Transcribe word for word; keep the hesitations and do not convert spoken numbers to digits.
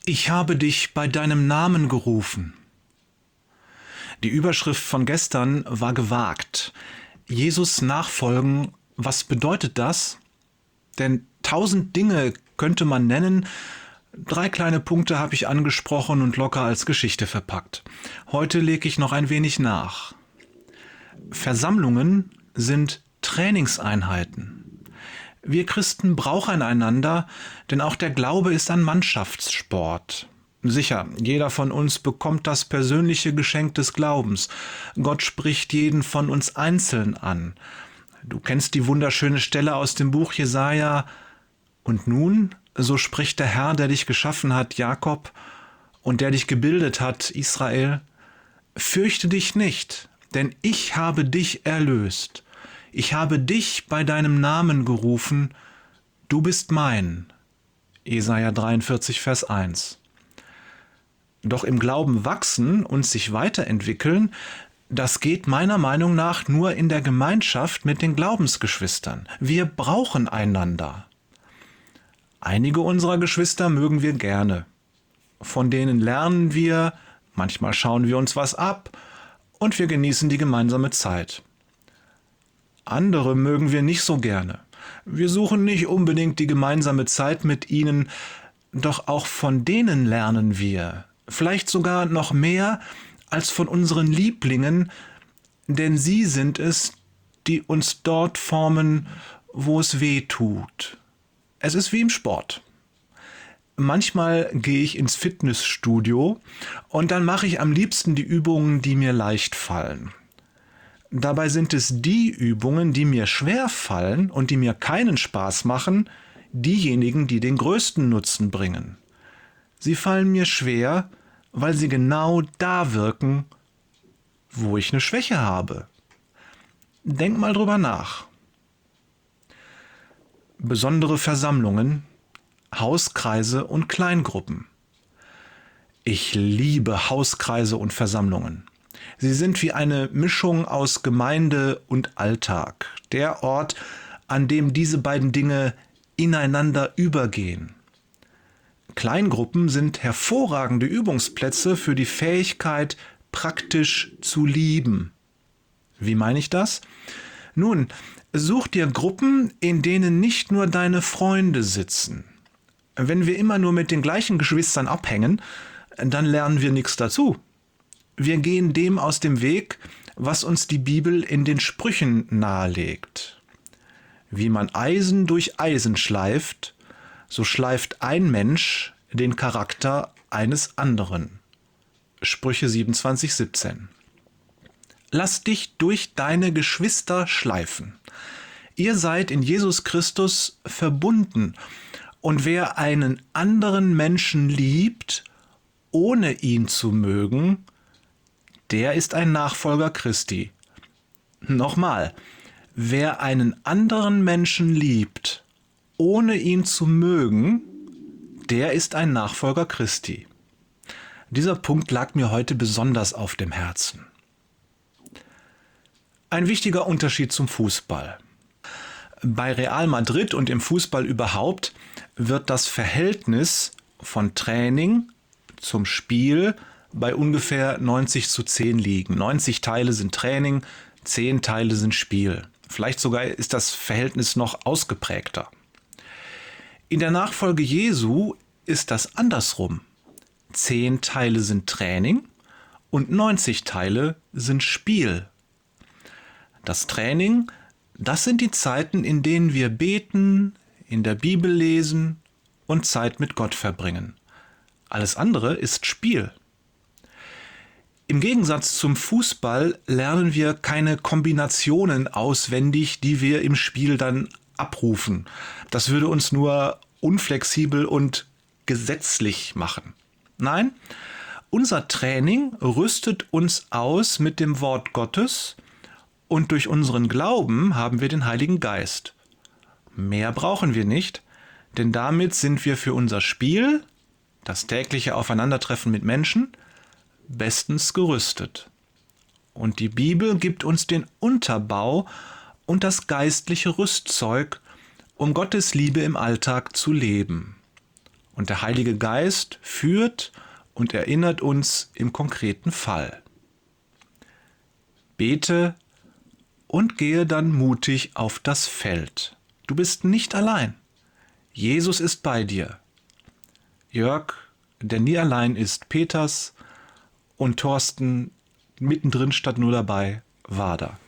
Ich habe dich bei deinem Namen gerufen. Die Überschrift von gestern war gewagt. Jesus nachfolgen, was bedeutet das? Denn tausend Dinge könnte man nennen. Drei kleine Punkte habe ich angesprochen und locker als Geschichte verpackt. Heute lege ich noch ein wenig nach. Versammlungen sind Trainingseinheiten. Wir Christen brauchen einander, denn auch der Glaube ist ein Mannschaftssport. Sicher, jeder von uns bekommt das persönliche Geschenk des Glaubens. Gott spricht jeden von uns einzeln an. Du kennst die wunderschöne Stelle aus dem Buch Jesaja. Und nun, so spricht der Herr, der dich geschaffen hat, Jakob, und der dich gebildet hat, Israel: Fürchte dich nicht, denn ich habe dich erlöst. Ich habe dich bei deinem Namen gerufen, du bist mein. Jesaja dreiundvierzig, Vers eins. Doch im Glauben wachsen und sich weiterentwickeln, das geht meiner Meinung nach nur in der Gemeinschaft mit den Glaubensgeschwistern. Wir brauchen einander. Einige unserer Geschwister mögen wir gerne. Von denen lernen wir, manchmal schauen wir uns was ab und wir genießen die gemeinsame Zeit. Andere mögen wir nicht so gerne. Wir suchen nicht unbedingt die gemeinsame Zeit mit ihnen, doch auch von denen lernen wir. Vielleicht sogar noch mehr als von unseren Lieblingen, denn sie sind es, die uns dort formen, wo es weh tut. Es ist wie im Sport. Manchmal gehe ich ins Fitnessstudio und dann mache ich am liebsten die Übungen, die mir leicht fallen. Dabei sind es die Übungen, die mir schwer fallen und die mir keinen Spaß machen, diejenigen, die den größten Nutzen bringen. Sie fallen mir schwer, weil sie genau da wirken, wo ich eine Schwäche habe. Denk mal drüber nach. Besondere Versammlungen, Hauskreise und Kleingruppen. Ich liebe Hauskreise und Versammlungen. Sie sind wie eine Mischung aus Gemeinde und Alltag. Der Ort, an dem diese beiden Dinge ineinander übergehen. Kleingruppen sind hervorragende Übungsplätze für die Fähigkeit, praktisch zu lieben. Wie meine ich das? Nun, such dir Gruppen, in denen nicht nur deine Freunde sitzen. Wenn wir immer nur mit den gleichen Geschwistern abhängen, dann lernen wir nichts dazu. Wir gehen dem aus dem Weg, was uns die Bibel in den Sprüchen nahelegt. Wie man Eisen durch Eisen schleift, so schleift ein Mensch den Charakter eines anderen. Sprüche siebenundzwanzig, siebzehn. Lass dich durch deine Geschwister schleifen. Ihr seid in Jesus Christus verbunden. Und wer einen anderen Menschen liebt, ohne ihn zu mögen, der ist ein Nachfolger Christi. Nochmal, wer einen anderen Menschen liebt, ohne ihn zu mögen, der ist ein Nachfolger Christi. Dieser Punkt lag mir heute besonders auf dem Herzen. Ein wichtiger Unterschied zum Fußball. Bei Real Madrid und im Fußball überhaupt wird das Verhältnis von Training zum Spiel bei ungefähr neunzig zu zehn liegen. neunzig Teile sind Training, zehn Teile sind Spiel. Vielleicht sogar ist das Verhältnis noch ausgeprägter. In der Nachfolge Jesu ist das andersrum. zehn Teile sind Training und neunzig Teile sind Spiel. Das Training, das sind die Zeiten, in denen wir beten, in der Bibel lesen und Zeit mit Gott verbringen. Alles andere ist Spiel. Im Gegensatz zum Fußball lernen wir keine Kombinationen auswendig, die wir im Spiel dann abrufen. Das würde uns nur unflexibel und gesetzlich machen. Nein, unser Training rüstet uns aus mit dem Wort Gottes und durch unseren Glauben haben wir den Heiligen Geist. Mehr brauchen wir nicht, denn damit sind wir für unser Spiel, das tägliche Aufeinandertreffen mit Menschen, bestens gerüstet. Und die Bibel gibt uns den Unterbau und das geistliche Rüstzeug, um Gottes Liebe im Alltag zu leben. Und der Heilige Geist führt und erinnert uns im konkreten Fall. Bete und gehe dann mutig auf das Feld. Du bist nicht allein. Jesus ist bei dir. Jörg, der nie allein ist, Peters und Thorsten mittendrin statt nur dabei, war da.